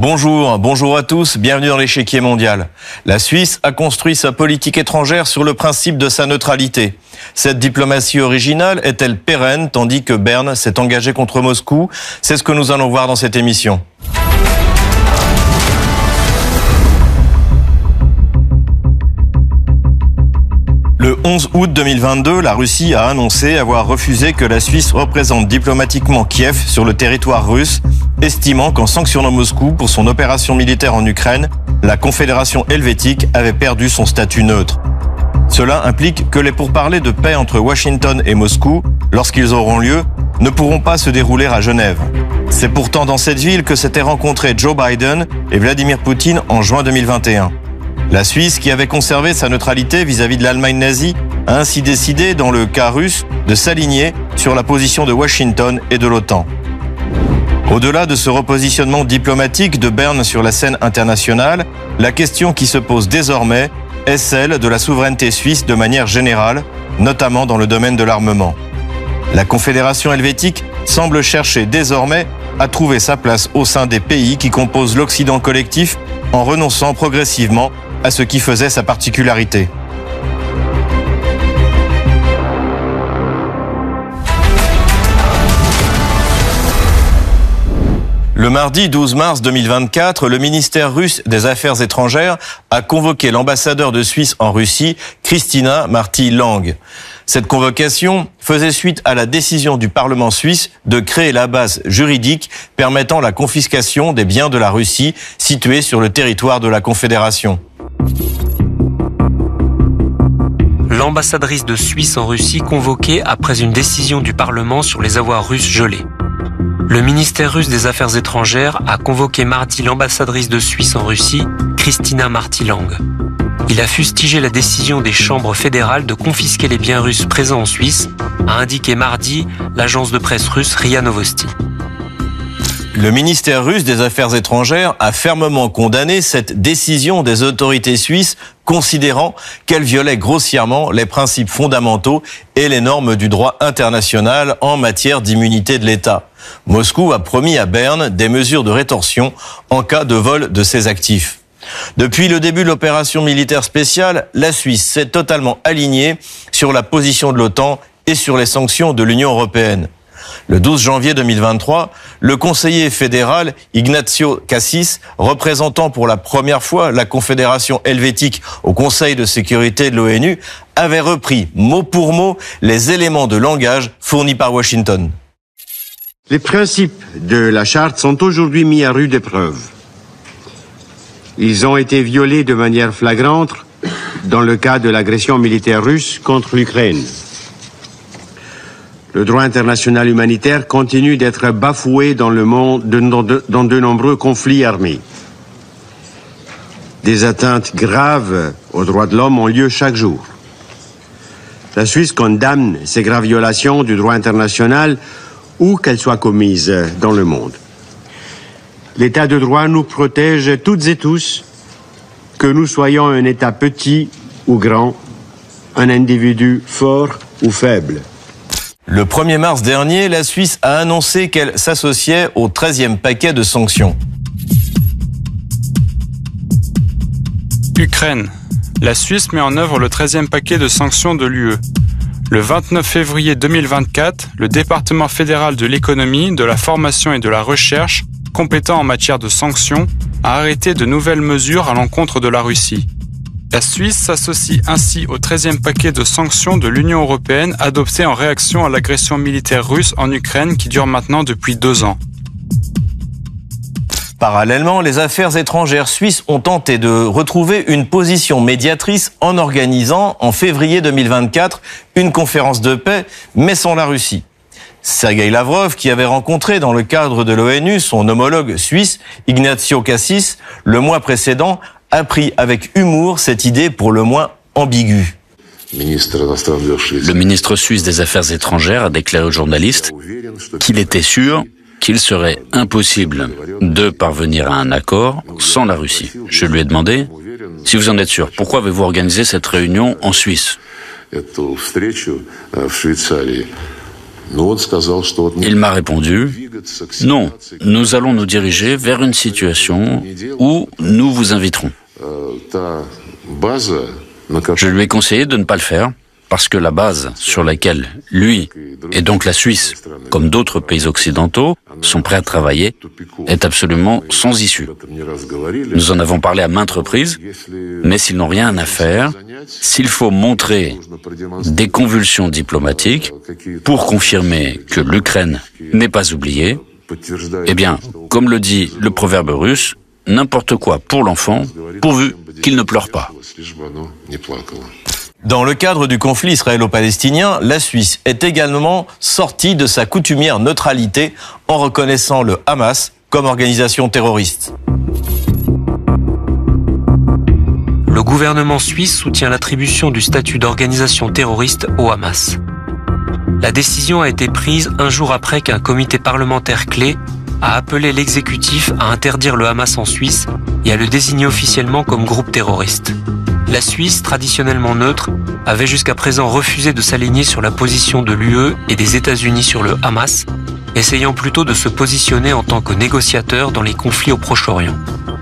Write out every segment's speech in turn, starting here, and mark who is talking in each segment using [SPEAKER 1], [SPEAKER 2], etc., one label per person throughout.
[SPEAKER 1] Bonjour à tous, bienvenue dans l'échiquier mondial. La Suisse a construit sa politique étrangère sur le principe de sa neutralité. Cette diplomatie originale est-elle pérenne tandis que Berne s'est engagé contre Moscou? C'est ce que nous allons voir dans cette émission. Le 11 août 2022, la Russie a annoncé avoir refusé que la Suisse représente diplomatiquement Kiev sur le territoire russe, estimant qu'en sanctionnant Moscou pour son opération militaire en Ukraine, la Confédération helvétique avait perdu son statut neutre. Cela implique que les pourparlers de paix entre Washington et Moscou, lorsqu'ils auront lieu, ne pourront pas se dérouler à Genève. C'est pourtant dans cette ville que s'étaient rencontrés Joe Biden et Vladimir Poutine en juin 2021. La Suisse, qui avait conservé sa neutralité vis-à-vis de l'Allemagne nazie, a ainsi décidé, dans le cas russe, de s'aligner sur la position de Washington et de l'OTAN. Au-delà de ce repositionnement diplomatique de Berne sur la scène internationale, la question qui se pose désormais est celle de la souveraineté suisse de manière générale, notamment dans le domaine de l'armement. La Confédération helvétique semble chercher désormais à trouver sa place au sein des pays qui composent l'Occident collectif en renonçant progressivement à ce qui faisait sa particularité. Le mardi 12 mars 2024, le ministère russe des Affaires étrangères a convoqué l'ambassadeur de Suisse en Russie, Kristina Marti-Lang. Cette convocation faisait suite à la décision du Parlement suisse de créer la base juridique permettant la confiscation des biens de la Russie situés sur le territoire de la Confédération.
[SPEAKER 2] L'ambassadrice de Suisse en Russie convoquée après une décision du Parlement sur les avoirs russes gelés. Le ministère russe des Affaires étrangères a convoqué mardi l'ambassadrice de Suisse en Russie, Kristina Marti-Lang. Il a fustigé la décision des chambres fédérales de confisquer les biens russes présents en Suisse, a indiqué mardi l'agence de presse russe RIA Novosti.
[SPEAKER 1] Le ministère russe des Affaires étrangères a fermement condamné cette décision des autorités suisses, considérant qu'elle violait grossièrement les principes fondamentaux et les normes du droit international en matière d'immunité de l'État. Moscou a promis à Berne des mesures de rétorsion en cas de vol de ses actifs. Depuis le début de l'opération militaire spéciale, la Suisse s'est totalement alignée sur la position de l'OTAN et sur les sanctions de l'Union européenne. Le 12 janvier 2023, le conseiller fédéral Ignacio Cassis, représentant pour la première fois la Confédération helvétique au Conseil de sécurité de l'ONU, avait repris mot pour mot les éléments de langage fournis par Washington.
[SPEAKER 3] Les principes de la charte sont aujourd'hui mis à rude épreuve. Ils ont été violés de manière flagrante dans le cas de l'agression militaire russe contre l'Ukraine. Le droit international humanitaire continue d'être bafoué dans le monde dans de nombreux conflits armés. Des atteintes graves aux droits de l'homme ont lieu chaque jour. La Suisse condamne ces graves violations du droit international où qu'elles soient commises dans le monde. L'État de droit nous protège toutes et tous, que nous soyons un État petit ou grand, un individu fort ou faible.
[SPEAKER 1] Le 1er mars dernier, la Suisse a annoncé qu'elle s'associait au 13e paquet de sanctions.
[SPEAKER 4] Ukraine. La Suisse met en œuvre le 13e paquet de sanctions de l'UE. Le 29 février 2024, le département fédéral de l'économie, de la formation et de la recherche, compétent en matière de sanctions, a arrêté de nouvelles mesures à l'encontre de la Russie. La Suisse s'associe ainsi au 13e paquet de sanctions de l'Union européenne adopté en réaction à l'agression militaire russe en Ukraine qui dure maintenant depuis 2 ans.
[SPEAKER 1] Parallèlement, les affaires étrangères suisses ont tenté de retrouver une position médiatrice en organisant, en février 2024, une conférence de paix, mais sans la Russie. Sergueï Lavrov, qui avait rencontré dans le cadre de l'ONU son homologue suisse, Ignacio Cassis, le mois précédent, a pris avec humour cette idée pour le moins ambiguë.
[SPEAKER 5] Le ministre suisse des Affaires étrangères a déclaré aux journalistes qu'il était sûr qu'il serait impossible de parvenir à un accord sans la Russie. Je lui ai demandé, si vous en êtes sûr, pourquoi avez-vous organisé cette réunion en Suisse ? Il m'a répondu, non, nous allons nous diriger vers une situation où nous vous inviterons. Je lui ai conseillé de ne pas le faire, parce que la base sur laquelle lui, et donc la Suisse, comme d'autres pays occidentaux, sont prêts à travailler, est absolument sans issue. Nous en avons parlé à maintes reprises, mais s'ils n'ont rien à faire, s'il faut montrer des convulsions diplomatiques pour confirmer que l'Ukraine n'est pas oubliée, eh bien, comme le dit le proverbe russe, n'importe quoi pour l'enfant, pourvu qu'il ne pleure pas.
[SPEAKER 1] Dans le cadre du conflit israélo-palestinien, la Suisse est également sortie de sa coutumière neutralité en reconnaissant le Hamas comme organisation terroriste.
[SPEAKER 2] Le gouvernement suisse soutient l'attribution du statut d'organisation terroriste au Hamas. La décision a été prise un jour après qu'un comité parlementaire clé a appelé l'exécutif à interdire le Hamas en Suisse et à le désigner officiellement comme groupe terroriste. La Suisse, traditionnellement neutre, avait jusqu'à présent refusé de s'aligner sur la position de l'UE et des États-Unis sur le Hamas, essayant plutôt de se positionner en tant que négociateur dans les conflits au Proche-Orient.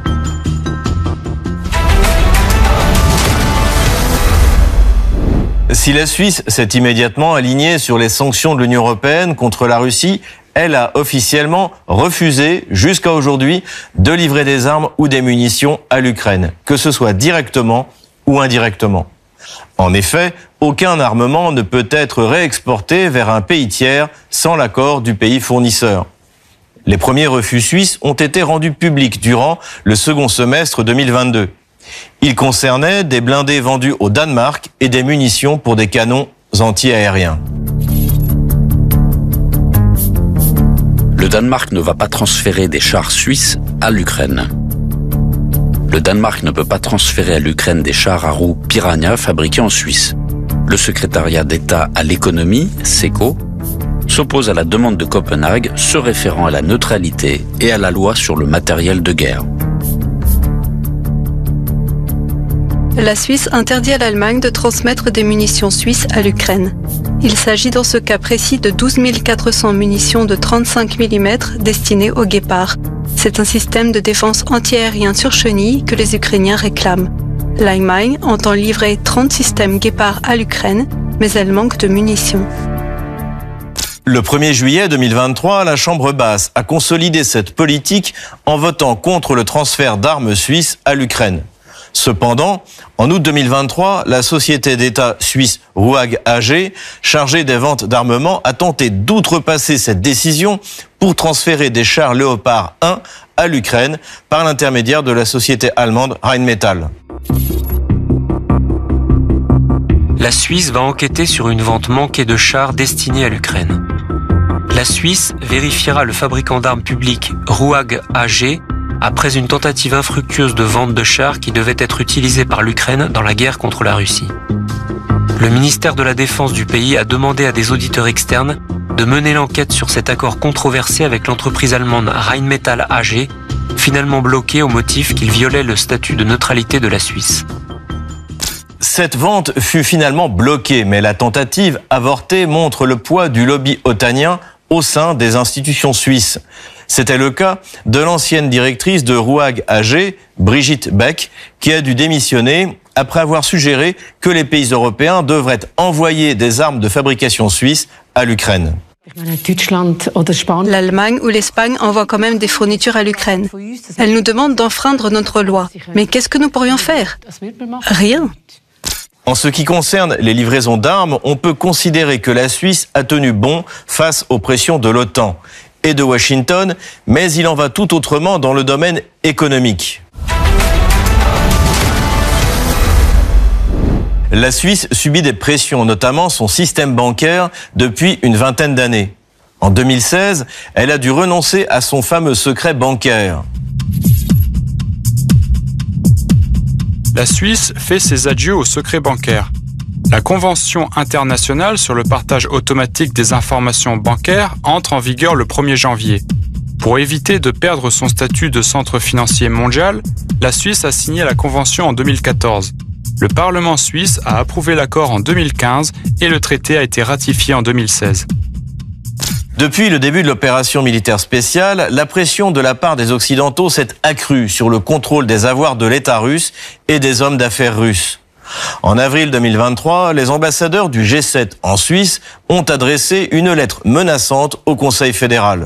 [SPEAKER 1] Si la Suisse s'est immédiatement alignée sur les sanctions de l'Union européenne contre la Russie, elle a officiellement refusé, jusqu'à aujourd'hui, de livrer des armes ou des munitions à l'Ukraine, que ce soit directement ou indirectement. En effet, aucun armement ne peut être réexporté vers un pays tiers sans l'accord du pays fournisseur. Les premiers refus suisses ont été rendus publics durant le second semestre 2022. Ils concernaient des blindés vendus au Danemark et des munitions pour des canons anti-aériens.
[SPEAKER 5] Le Danemark ne va pas transférer des chars suisses à l'Ukraine. Le Danemark ne peut pas transférer à l'Ukraine des chars à roues Piranha fabriqués en Suisse. Le secrétariat d'État à l'économie, SECO, s'oppose à la demande de Copenhague se référant à la neutralité et à la loi sur le matériel de guerre.
[SPEAKER 6] La Suisse interdit à l'Allemagne de transmettre des munitions suisses à l'Ukraine. Il s'agit dans ce cas précis de 12 400 munitions de 35 mm destinées au Guépard. C'est un système de défense antiaérien sur chenille que les Ukrainiens réclament. L'Allemagne entend livrer 30 systèmes Guépard à l'Ukraine, mais elle manque de munitions.
[SPEAKER 1] Le 1er juillet 2023, la Chambre basse a consolidé cette politique en votant contre le transfert d'armes suisses à l'Ukraine. Cependant, en août 2023, la société d'État suisse RUAG AG, chargée des ventes d'armement, a tenté d'outrepasser cette décision pour transférer des chars Léopard 1 à l'Ukraine par l'intermédiaire de la société allemande Rheinmetall.
[SPEAKER 2] La Suisse va enquêter sur une vente manquée de chars destinés à l'Ukraine. La Suisse vérifiera le fabricant d'armes publiques RUAG AG après une tentative infructueuse de vente de chars qui devaient être utilisés par l'Ukraine dans la guerre contre la Russie. Le ministère de la Défense du pays a demandé à des auditeurs externes de mener l'enquête sur cet accord controversé avec l'entreprise allemande Rheinmetall AG, finalement bloqué au motif qu'il violait le statut de neutralité de la Suisse.
[SPEAKER 1] Cette vente fut finalement bloquée, mais la tentative avortée montre le poids du lobby otanien au sein des institutions suisses. C'était le cas de l'ancienne directrice de RUAG AG, Brigitte Beck, qui a dû démissionner après avoir suggéré que les pays européens devraient envoyer des armes de fabrication suisse à l'Ukraine.
[SPEAKER 6] L'Allemagne ou l'Espagne envoient quand même des fournitures à l'Ukraine. Elles nous demandent d'enfreindre notre loi. Mais qu'est-ce que nous pourrions faire ? Rien.
[SPEAKER 1] En ce qui concerne les livraisons d'armes, on peut considérer que la Suisse a tenu bon face aux pressions de l'OTAN et de Washington, mais il en va tout autrement dans le domaine économique. La Suisse subit des pressions, notamment son système bancaire, depuis une vingtaine d'années. En 2016, elle a dû renoncer à son fameux secret bancaire.
[SPEAKER 4] La Suisse fait ses adieux au secret bancaire. La Convention internationale sur le partage automatique des informations bancaires entre en vigueur le 1er janvier. Pour éviter de perdre son statut de centre financier mondial, la Suisse a signé la Convention en 2014. Le Parlement suisse a approuvé l'accord en 2015 et le traité a été ratifié en 2016.
[SPEAKER 1] Depuis le début de l'opération militaire spéciale, la pression de la part des Occidentaux s'est accrue sur le contrôle des avoirs de l'État russe et des hommes d'affaires russes. En avril 2023, les ambassadeurs du G7 en Suisse ont adressé une lettre menaçante au Conseil fédéral.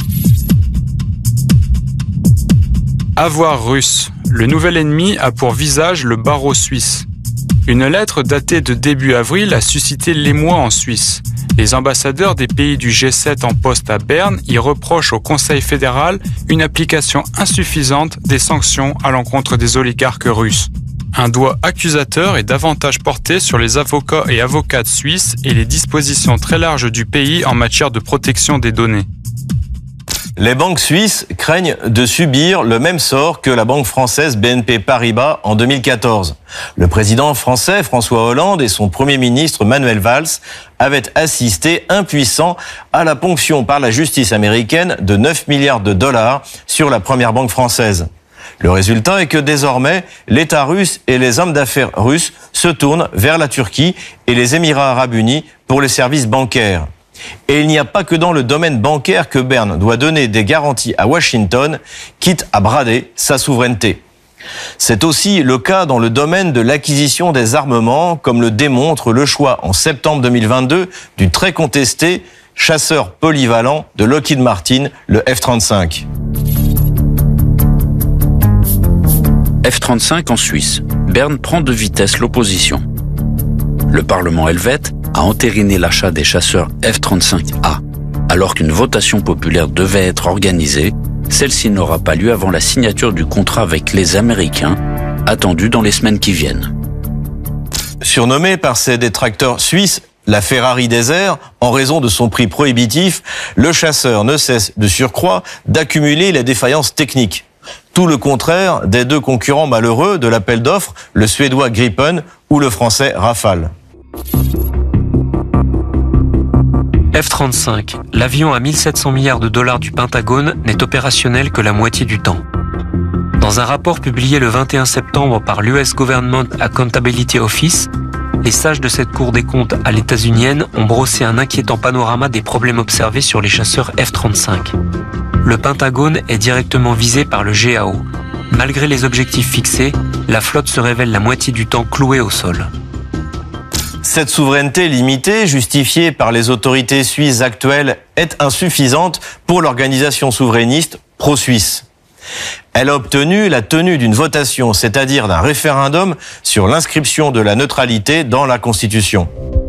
[SPEAKER 4] Avoir russe. Le nouvel ennemi a pour visage le barreau suisse. Une lettre datée de début avril a suscité l'émoi en Suisse. Les ambassadeurs des pays du G7 en poste à Berne y reprochent au Conseil fédéral une application insuffisante des sanctions à l'encontre des oligarques russes. Un doigt accusateur est davantage porté sur les avocats et avocates suisses et les dispositions très larges du pays en matière de protection des données.
[SPEAKER 1] Les banques suisses craignent de subir le même sort que la banque française BNP Paribas en 2014. Le président français François Hollande et son premier ministre Manuel Valls avaient assisté impuissants à la ponction par la justice américaine de 9 milliards de dollars sur la première banque française. Le résultat est que désormais, l'État russe et les hommes d'affaires russes se tournent vers la Turquie et les Émirats arabes unis pour les services bancaires. Et il n'y a pas que dans le domaine bancaire que Berne doit donner des garanties à Washington, quitte à brader sa souveraineté. C'est aussi le cas dans le domaine de l'acquisition des armements, comme le démontre le choix en septembre 2022 du très contesté chasseur polyvalent de Lockheed Martin, le F-35.
[SPEAKER 5] F-35 en Suisse. Berne prend de vitesse l'opposition. Le Parlement helvète a entériné l'achat des chasseurs F-35A. Alors qu'une votation populaire devait être organisée, celle-ci n'aura pas lieu avant la signature du contrat avec les Américains, attendu dans les semaines qui viennent.
[SPEAKER 1] Surnommé par ses détracteurs suisses la Ferrari des airs, en raison de son prix prohibitif, le chasseur ne cesse de surcroît d'accumuler les défaillances techniques. Tout le contraire des deux concurrents malheureux de l'appel d'offres, le suédois Gripen ou le français Rafale.
[SPEAKER 2] F-35, l'avion à 1700 milliards de dollars du Pentagone, n'est opérationnel que la moitié du temps. Dans un rapport publié le 21 septembre par l'US Government Accountability Office, les sages de cette Cour des comptes à l'états-unienne ont brossé un inquiétant panorama des problèmes observés sur les chasseurs F-35. Le Pentagone est directement visé par le GAO. Malgré les objectifs fixés, la flotte se révèle la moitié du temps clouée au sol.
[SPEAKER 1] Cette souveraineté limitée, justifiée par les autorités suisses actuelles, est insuffisante pour l'organisation souverainiste pro-suisse. Elle a obtenu la tenue d'une votation, c'est-à-dire d'un référendum sur l'inscription de la neutralité dans la Constitution.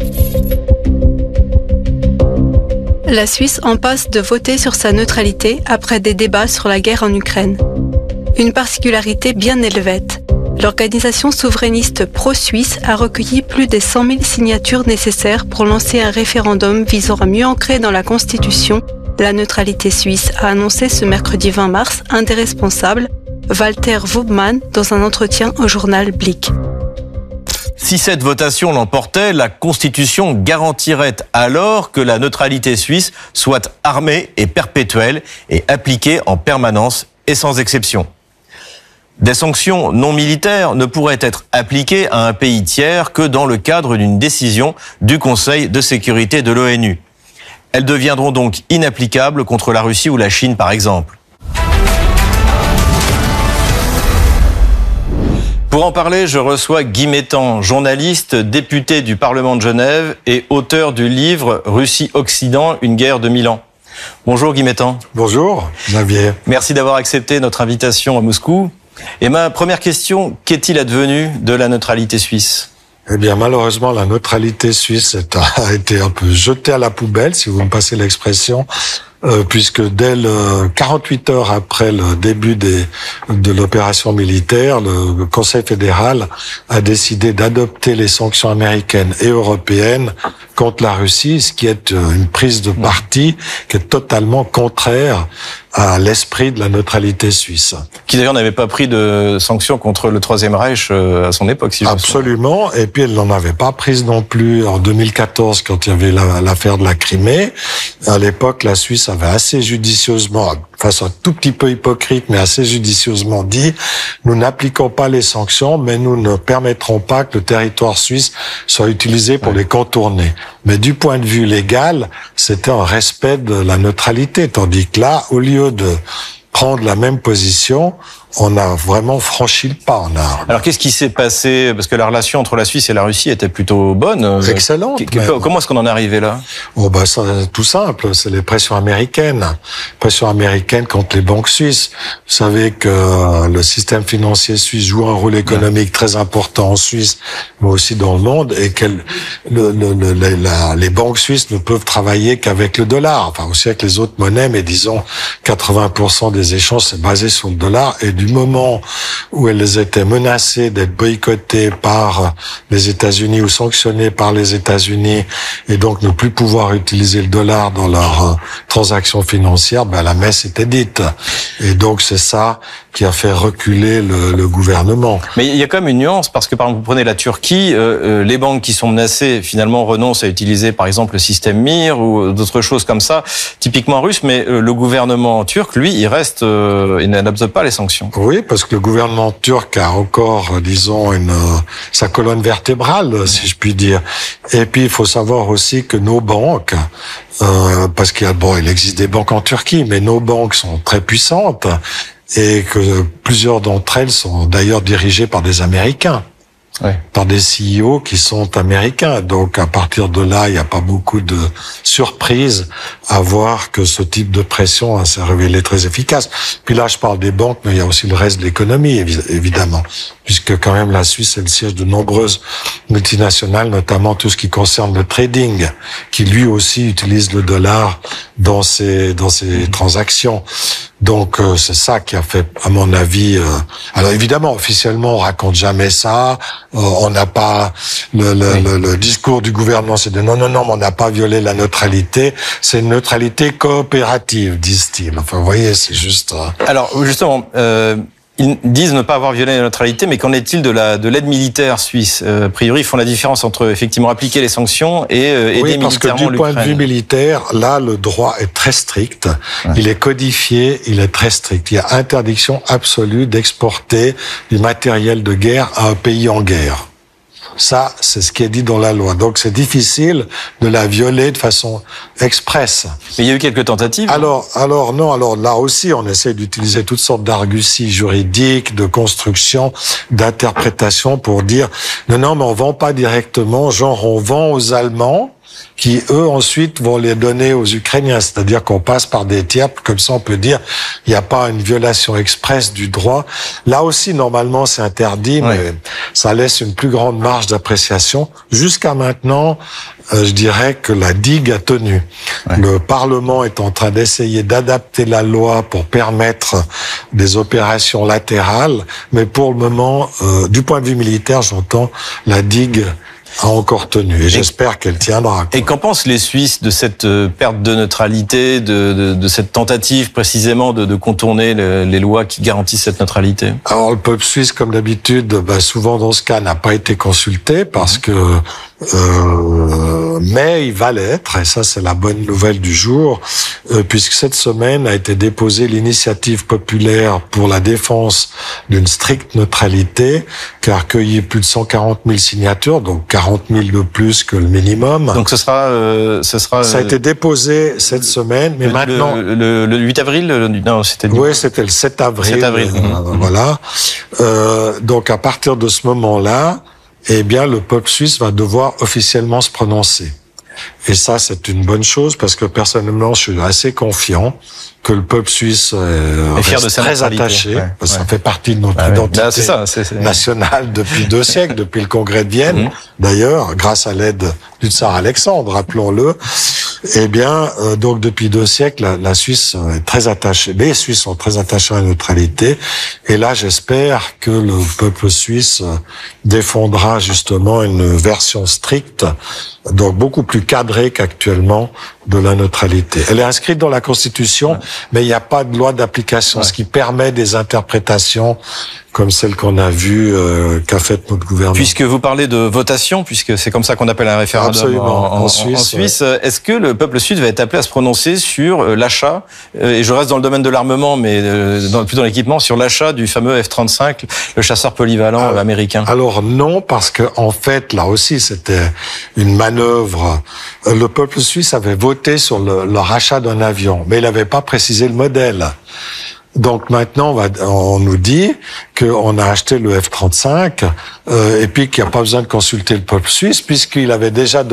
[SPEAKER 6] La Suisse en passe de voter sur sa neutralité après des débats sur la guerre en Ukraine. Une particularité bien helvète. L'organisation souverainiste pro-suisse a recueilli plus des 100 000 signatures nécessaires pour lancer un référendum visant à mieux ancrer dans la Constitution la neutralité suisse, a annoncé ce mercredi 20 mars un des responsables, Walter Wubmann, dans un entretien au journal Blick.
[SPEAKER 1] Si cette votation l'emportait, la Constitution garantirait alors que la neutralité suisse soit armée et perpétuelle et appliquée en permanence et sans exception. Des sanctions non militaires ne pourraient être appliquées à un pays tiers que dans le cadre d'une décision du Conseil de sécurité de l'ONU. Elles deviendront donc inapplicables contre la Russie ou la Chine, par exemple. Pour en parler, je reçois Guy Mettan, journaliste, député du Parlement de Genève et auteur du livre « Russie-Occident, une guerre de 1000 ans ». Bonjour Guy Mettan.
[SPEAKER 7] Bonjour Xavier.
[SPEAKER 1] Merci d'avoir accepté notre invitation à Moscou. Et ma première question, qu'est-il advenu de la neutralité suisse ?
[SPEAKER 7] Eh bien, malheureusement, la neutralité suisse a été un peu jetée à la poubelle, si vous me passez l'expression, puisque dès 48 heures après le début de l'opération militaire, le Conseil fédéral a décidé d'adopter les sanctions américaines et européennes contre la Russie, ce qui est une prise de parti qui est totalement contraire à l'esprit de la neutralité suisse.
[SPEAKER 1] Qui d'ailleurs n'avait pas pris de sanctions contre le Troisième Reich à son époque, si je me souviens.
[SPEAKER 7] Absolument, et puis elle n'en avait pas prise non plus en 2014 quand il y avait l'affaire de la Crimée. À l'époque, la Suisse avait assez judicieusement, façon un tout petit peu hypocrite, mais assez judicieusement dit, nous n'appliquons pas les sanctions, mais nous ne permettrons pas que le territoire suisse soit utilisé pour les contourner. Mais du point de vue légal, c'était un respect de la neutralité. Tandis que là, au lieu de prendre la même position, on a vraiment franchi le pas.
[SPEAKER 1] Alors, qu'est-ce qui s'est passé? Parce que la relation entre la Suisse et la Russie était plutôt bonne.
[SPEAKER 7] Excellente.
[SPEAKER 1] Comment est-ce qu'on en est arrivé là?
[SPEAKER 7] C'est tout simple. C'est les pressions américaines. Pressions américaines contre les banques suisses. Vous savez que le système financier suisse joue un rôle économique très important en Suisse, mais aussi dans le monde, et que les banques suisses ne peuvent travailler qu'avec le dollar. Enfin, aussi avec les autres monnaies, mais disons 80% des échanges, c'est basé sur le dollar. Et du moment où elles étaient menacées d'être boycottées par les États-Unis ou sanctionnées par les États-Unis, et donc ne plus pouvoir utiliser le dollar dans leurs transactions financières, la messe était dite. Et donc c'est ça qui a fait reculer le gouvernement.
[SPEAKER 1] Mais il y a quand même une nuance, parce que par exemple, vous prenez la Turquie, les banques qui sont menacées finalement renoncent à utiliser par exemple le système MIR ou d'autres choses comme ça, typiquement russe, mais le gouvernement turc, lui, il reste, il n'adopte pas les sanctions.
[SPEAKER 7] Oui, parce que le gouvernement turc a encore, disons, sa colonne vertébrale, si je puis dire. Et puis il faut savoir aussi que nos banques, parce il existe des banques en Turquie, mais nos banques sont très puissantes, et que plusieurs d'entre elles sont d'ailleurs dirigées par des Américains. Ouais. Par des CEO qui sont américains. Donc, à partir de là, il n'y a pas beaucoup de surprises à voir que ce type de pression s'est révélé très efficace. Puis là, je parle des banques, mais il y a aussi le reste de l'économie, évidemment. Puisque quand même, la Suisse est le siège de nombreuses multinationales, notamment tout ce qui concerne le trading, qui lui aussi utilise le dollar dans ses transactions. Donc, c'est ça qui a fait, à mon avis... Alors, évidemment, officiellement, on raconte jamais ça. On n'a pas... Le discours du gouvernement, c'est de non, mais on n'a pas violé la neutralité. C'est une neutralité coopérative, disent-ils. Enfin, vous voyez, c'est juste...
[SPEAKER 1] Alors, justement... Ils disent ne pas avoir violé la neutralité, mais qu'en est-il de l'aide militaire suisse? A priori, ils font la différence entre effectivement appliquer les sanctions et aider militairement l'Ukraine.
[SPEAKER 7] Oui, parce que du point de vue militaire, là, le droit est très strict. Ouais. Il est codifié, il est très strict. Il y a interdiction absolue d'exporter du matériel de guerre à un pays en guerre. Ça, c'est ce qui est dit dans la loi. Donc, c'est difficile de la violer de façon expresse.
[SPEAKER 1] Mais il y a eu quelques tentatives.
[SPEAKER 7] Alors là aussi, on essaie d'utiliser toutes sortes d'arguties juridiques, de construction, d'interprétation pour dire non, mais on vend pas directement, genre on vend aux Allemands, qui, eux, ensuite, vont les donner aux Ukrainiens. C'est-à-dire qu'on passe par des tiers, comme ça, on peut dire, il n'y a pas une violation expresse du droit. Là aussi, normalement, c'est interdit, mais ça laisse une plus grande marge d'appréciation. Jusqu'à maintenant, je dirais que la digue a tenu. Ouais. Le Parlement est en train d'essayer d'adapter la loi pour permettre des opérations latérales, mais pour le moment, du point de vue militaire, j'entends, la digue a encore tenu, et j'espère qu'elle tiendra.
[SPEAKER 1] Et qu'en pensent les Suisses de cette perte de neutralité, de cette tentative précisément de contourner les lois qui garantissent cette neutralité?
[SPEAKER 7] Alors le peuple suisse, comme d'habitude, souvent dans ce cas, n'a pas été consulté parce que mais il va l'être, et ça c'est la bonne nouvelle du jour, puisque cette semaine a été déposée l'initiative populaire pour la défense d'une stricte neutralité, qui a recueilli plus de 140 000 signatures, donc 40 000 de plus que le minimum.
[SPEAKER 1] Donc ce sera.
[SPEAKER 7] Ça a été déposé cette semaine, mais maintenant.
[SPEAKER 1] Le 8 avril, non, c'était.
[SPEAKER 7] Oui, c'était le 7 avril.
[SPEAKER 1] 7 avril.
[SPEAKER 7] Voilà. Donc à partir de ce moment-là, eh bien, le peuple suisse va devoir officiellement se prononcer. Et ça, c'est une bonne chose parce que personnellement, je suis assez confiant que le peuple suisse reste très attaché. Parce que ça fait partie de notre identité nationale depuis 2 siècles, depuis le Congrès de Vienne. D'ailleurs, grâce à l'aide du tsar Alexandre, rappelons-le. Eh bien, donc depuis 2 siècles, la Suisse est très attachée. Les Suisses sont très attachés à la neutralité. Et là, j'espère que le peuple suisse défendra justement une version stricte, donc beaucoup plus cadrée qu'actuellement, de la neutralité. Elle est inscrite dans la Constitution, mais il n'y a pas de loi d'application, ce qui permet des interprétations comme celle qu'on a vue qu'a faite notre gouvernement.
[SPEAKER 1] Puisque vous parlez de votation, puisque c'est comme ça qu'on appelle un référendum en Suisse, est-ce que le peuple suisse va être appelé à se prononcer sur l'achat, et je reste dans le domaine de l'armement, mais plutôt dans l'équipement, sur l'achat du fameux F-35, le chasseur polyvalent américain?
[SPEAKER 7] Alors non, parce que en fait, là aussi, c'était une manœuvre manœuvre. Le peuple suisse avait voté sur le rachat d'un avion, mais il n'avait pas précisé le modèle. Donc maintenant, on nous dit qu'on a acheté le F-35 et puis qu'il n'y a pas besoin de consulter le peuple suisse puisqu'il avait déjà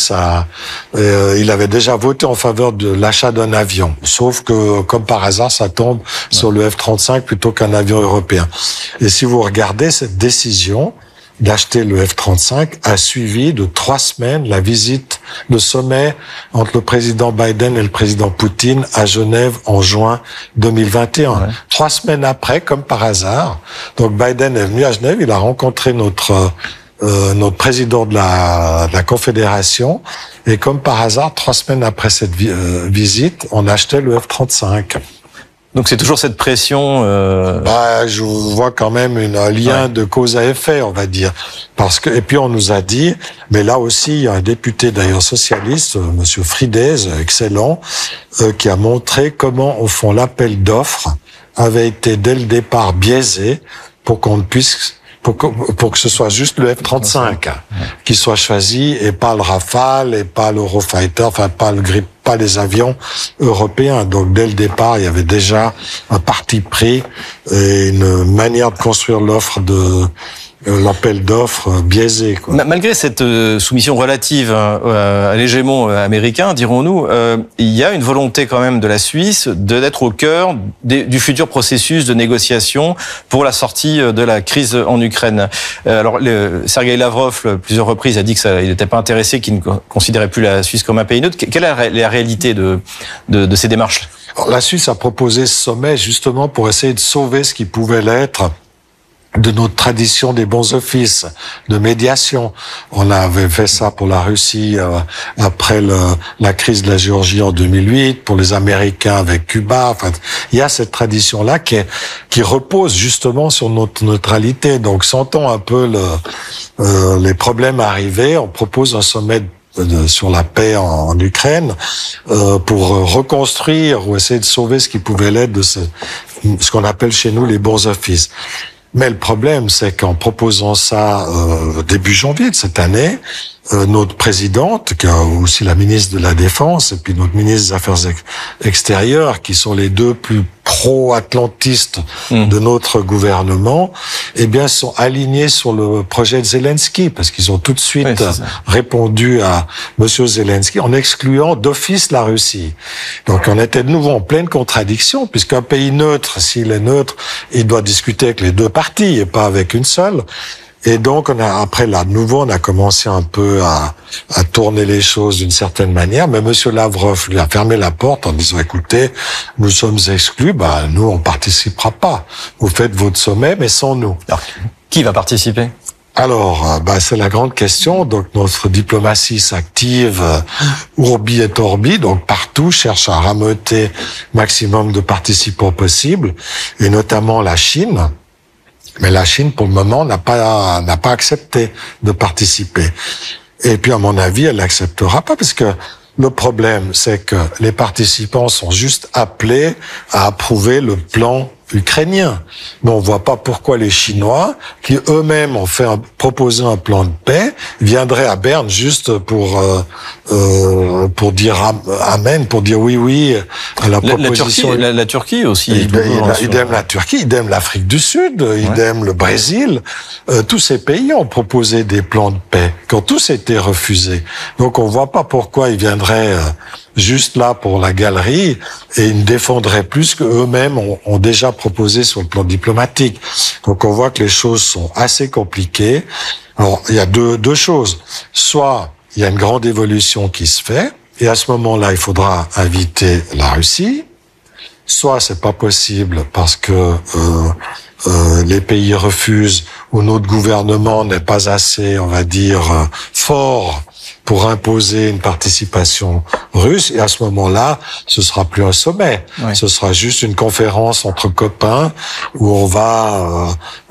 [SPEAKER 7] il avait déjà voté en faveur de l'achat d'un avion. Sauf que, comme par hasard, ça tombe sur le F-35 plutôt qu'un avion européen. Et si vous regardez cette décision d'acheter le F-35 a suivi de 3 semaines la visite, le sommet entre le président Biden et le président Poutine à Genève en juin 2021. Ouais. 3 semaines après, comme par hasard, donc Biden est venu à Genève, il a rencontré notre président de la Confédération, et comme par hasard, 3 semaines après cette visite, on achetait le F-35.
[SPEAKER 1] Donc c'est toujours cette pression.
[SPEAKER 7] Je vois quand même un lien de cause à effet, on va dire, parce que et puis on nous a dit, mais là aussi il y a un député d'ailleurs socialiste, Monsieur Friedez, excellent, qui a montré comment au fond l'appel d'offres avait été dès le départ biaisé pour qu'on ne puisse pour que ce soit juste le F-35 qui soit choisi et pas le Rafale et pas l'Eurofighter, enfin pas les avions européens. Donc dès le départ, il y avait déjà un parti pris et une manière de construire l'offre l'appel d'offres biaisé, quoi.
[SPEAKER 1] Malgré cette soumission relative à l'hégémon américain, dirons-nous, il y a une volonté quand même de la Suisse d'être au cœur du futur processus de négociation pour la sortie de la crise en Ukraine. Alors, Sergueï Lavrov, plusieurs reprises, a dit qu'il n'était pas intéressé, qu'il ne considérait plus la Suisse comme un pays neutre. Quelle est la réalité de ces démarches?
[SPEAKER 7] Alors, la Suisse a proposé ce sommet justement pour essayer de sauver ce qui pouvait l'être de notre tradition des bons offices, de médiation. On avait fait ça pour la Russie après la crise de la Géorgie en 2008, pour les Américains avec Cuba. Enfin, il y a cette tradition-là qui repose justement sur notre neutralité. Donc, sentant un peu les problèmes arriver, on propose un sommet sur la paix en Ukraine pour reconstruire ou essayer de sauver ce qui pouvait l'être de ce qu'on appelle chez nous les bons offices. Mais le problème, c'est qu'en proposant ça début janvier de cette année, notre présidente, qui est aussi la ministre de la Défense, et puis notre ministre des Affaires extérieures, qui sont les deux plus pro-atlantistes de notre gouvernement, eh bien, sont alignés sur le projet de Zelensky, parce qu'ils ont tout de suite répondu à Monsieur Zelensky en excluant d'office la Russie. Donc, on était de nouveau en pleine contradiction, puisqu'un pays neutre, s'il est neutre, il doit discuter avec les deux parties et pas avec une seule. Et donc, après, là, de nouveau, on a commencé un peu à tourner les choses d'une certaine manière, mais Monsieur Lavrov lui a fermé la porte en disant, écoutez, nous sommes exclus, nous, on participera pas. Vous faites votre sommet, mais sans nous.
[SPEAKER 1] Alors, qui va participer?
[SPEAKER 7] Alors, c'est la grande question. Donc, notre diplomatie s'active urbi et orbi, donc partout, cherche à rameuter maximum de participants possibles, et notamment la Chine. Mais la Chine, pour le moment, n'a pas accepté de participer. Et puis, à mon avis, elle n'acceptera pas, parce que le problème, c'est que les participants sont juste appelés à approuver le plan ukrainien. Mais on voit pas pourquoi les Chinois, qui eux-mêmes ont proposé un plan de paix, viendraient à Berne juste pour dire amen, pour dire oui à la proposition.
[SPEAKER 1] La Turquie aussi.
[SPEAKER 7] Idem la Turquie, idem l'Afrique du Sud, idem le Brésil. Tous ces pays ont proposé des plans de paix, qui ont tous été refusés. Donc on voit pas pourquoi ils viendraient juste là pour la galerie, et ils ne défendraient plus qu'eux-mêmes ont déjà proposé sur le plan diplomatique. Donc on voit que les choses sont assez compliquées. Alors il y a deux choses. Soit il y a une grande évolution qui se fait, et à ce moment-là, il faudra inviter la Russie. Soit c'est pas possible parce que les pays refusent, ou notre gouvernement n'est pas assez, on va dire, fort pour imposer une participation russe, et à ce moment-là, ce sera plus un sommet. Ce sera juste une conférence entre copains où on va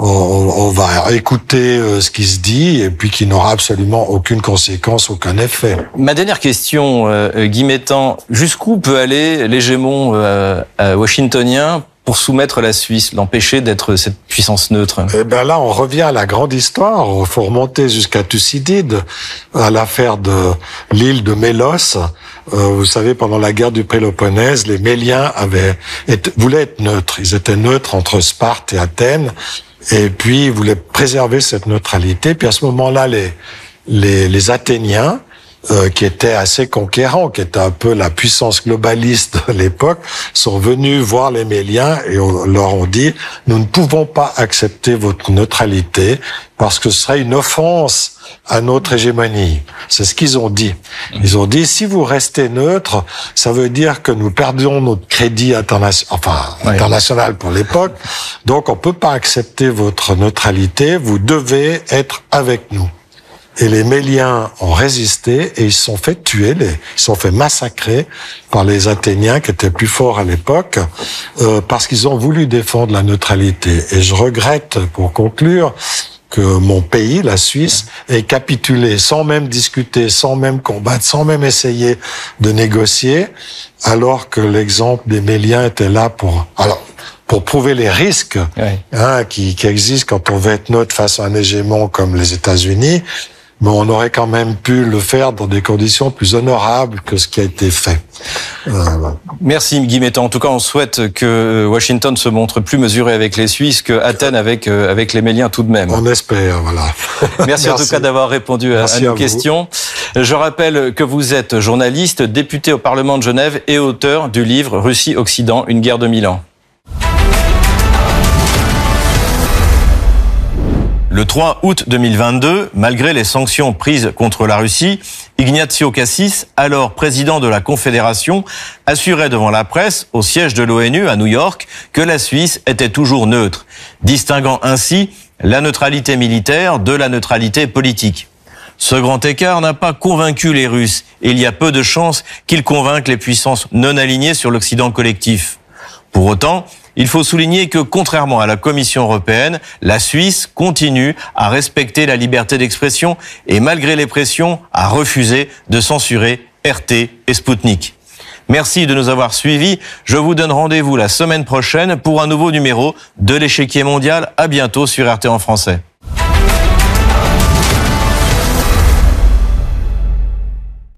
[SPEAKER 7] écouter ce qui se dit, et puis qui n'aura absolument aucune conséquence, aucun effet.
[SPEAKER 1] Ma dernière question, Guy Mettan, jusqu'où peut aller l'hégémon washingtonien pour soumettre la Suisse, l'empêcher d'être cette puissance neutre?
[SPEAKER 7] Eh ben là, on revient à la grande histoire. Il faut remonter jusqu'à Thucydide, à l'affaire de l'île de Mélos. Vous savez, pendant la guerre du Péloponnèse, les Méliens voulaient être neutres. Ils étaient neutres entre Sparte et Athènes. Et puis, ils voulaient préserver cette neutralité. Puis à ce moment-là, les Athéniens, qui étaient assez conquérants, qui étaient un peu la puissance globaliste de l'époque, sont venus voir les Méliens et leur ont dit « Nous ne pouvons pas accepter votre neutralité parce que ce serait une offense à notre hégémonie. » C'est ce qu'ils ont dit. Ils ont dit « Si vous restez neutre, ça veut dire que nous perdons notre crédit international pour l'époque. Donc on peut pas accepter votre neutralité. Vous devez être avec nous. » Et les Méliens ont résisté et ils se sont fait tuer, ils se sont fait massacrer par les Athéniens qui étaient plus forts à l'époque parce qu'ils ont voulu défendre la neutralité. Et je regrette, pour conclure, que mon pays, la Suisse, ait capitulé sans même discuter, sans même combattre, sans même essayer de négocier, alors que l'exemple des Méliens était là pour prouver les risques qui existent quand on veut être neutre face à un hégémon comme les États-Unis. Mais on aurait quand même pu le faire dans des conditions plus honorables que ce qui a été fait.
[SPEAKER 1] Merci Guy Mettan. En tout cas, on souhaite que Washington se montre plus mesuré avec les Suisses que Athènes avec les Méliens tout de même.
[SPEAKER 7] On espère, voilà.
[SPEAKER 1] Merci en tout cas d'avoir répondu à nos questions. Je rappelle que vous êtes journaliste, député au Parlement de Genève et auteur du livre Russie-Occident, une guerre de 1000 ans. Le 3 août 2022, malgré les sanctions prises contre la Russie, Ignazio Cassis, alors président de la Confédération, assurait devant la presse, au siège de l'ONU à New York, que la Suisse était toujours neutre, distinguant ainsi la neutralité militaire de la neutralité politique. Ce grand écart n'a pas convaincu les Russes et il y a peu de chances qu'il convainque les puissances non alignées sur l'Occident collectif. Pour autant, il faut souligner que, contrairement à la Commission européenne, la Suisse continue à respecter la liberté d'expression et, malgré les pressions, a refusé de censurer RT et Sputnik. Merci de nous avoir suivis. Je vous donne rendez-vous la semaine prochaine pour un nouveau numéro de l'Échiquier mondial. À bientôt sur RT en français.